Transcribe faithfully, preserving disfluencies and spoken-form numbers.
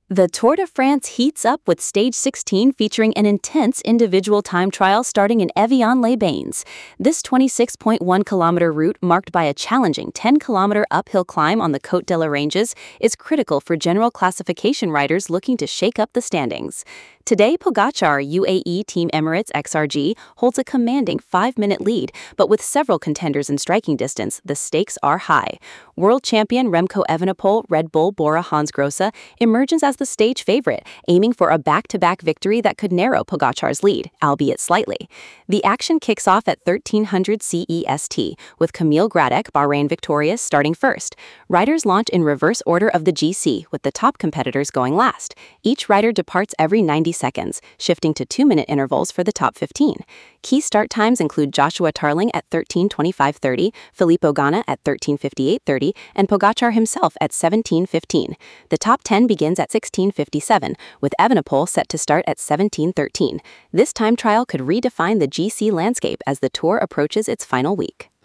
The Tour de France heats up with Stage sixteen featuring an intense individual time trial starting in Evian-les-Bains. This twenty-six point one kilometer route, marked by a challenging ten kilometer uphill climb on the Côte de la Ranges, is critical for general classification riders looking to shake up the standings. Today, Pogacar, U A E Team Emirates X R G, holds a commanding five-minute lead, but with several contenders in striking distance, the stakes are high. World champion Remco Evenepoel, Red Bull Bora Hansgrohe, emerges as the stage favorite, aiming for a back-to-back victory that could narrow Pogacar's lead, albeit slightly. The action kicks off at thirteen hundred C E S T, with Kamil Gradek, Bahrain victorious, starting first. Riders launch in reverse order of the G C, with the top competitors going last. Each rider departs every ninety seconds, shifting to two-minute intervals for the top fifteen. Key start times include Joshua Tarling at thirteen twenty-five thirty, Filippo Ganna at thirteen fifty-eight thirty, and Pogacar himself at seventeen fifteen. The top ten begins at sixteen fifty-seven, with Evenepoel set to start at seventeen thirteen. This time trial could redefine the G C landscape as the Tour approaches its final week.